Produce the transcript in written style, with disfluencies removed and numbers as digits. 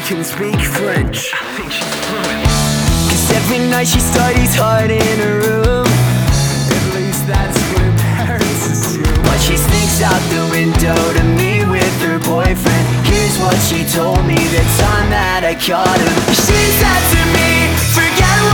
can speak French. I think she's fluent. Cause every night she studies hard in her room. At least that's what her parents assume. But she sneaks out the window to meet with her boyfriend. Here's what she told me the time that I caught him. She said to me, forget